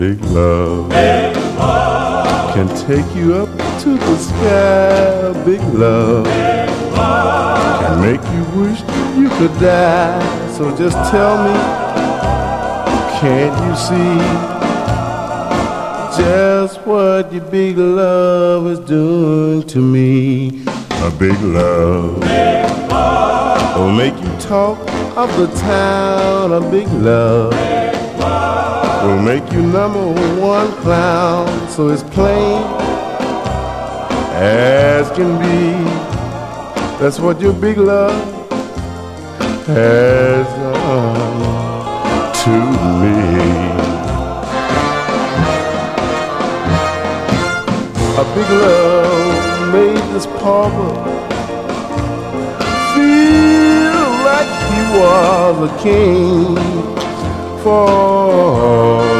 Big love can take you up to the sky. Big love can make you wish you could die. So just tell me, can't you see just what your big love is doing to me? A big love will make you talk of the town. A big love will make you #1 clown. So it's plain as can be, that's what your big love has done to me. A big love made this pauper feel like he was a king. For